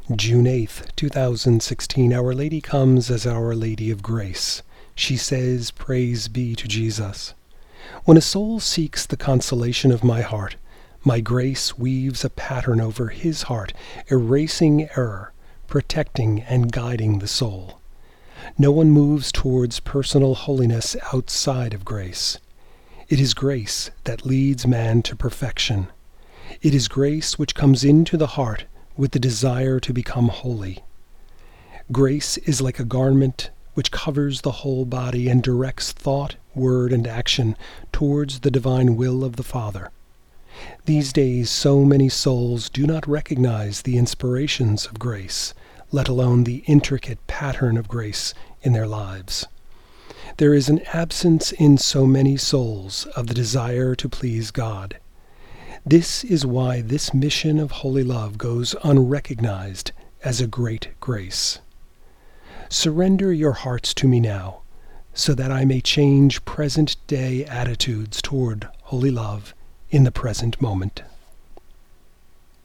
June 8th, 2016, Our Lady comes as Our Lady of Grace. She says, "Praise be to Jesus." When a soul seeks the consolation of my heart, my grace weaves a pattern over his heart, erasing error, protecting and guiding the soul. No one moves towards personal holiness outside of grace. It is grace that leads man to perfection. It is grace which comes into the heart with the desire to become holy. Grace is like a garment which covers the whole body and directs thought, word, and action towards the divine will of the Father. These days, so many souls do not recognize the inspirations of grace, let alone the intricate pattern of grace in their lives. There is an absence in so many souls of the desire to please God. This is why this mission of holy love goes unrecognized as a great grace. Surrender your hearts to me now, so that I may change present-day attitudes toward holy love in the present moment.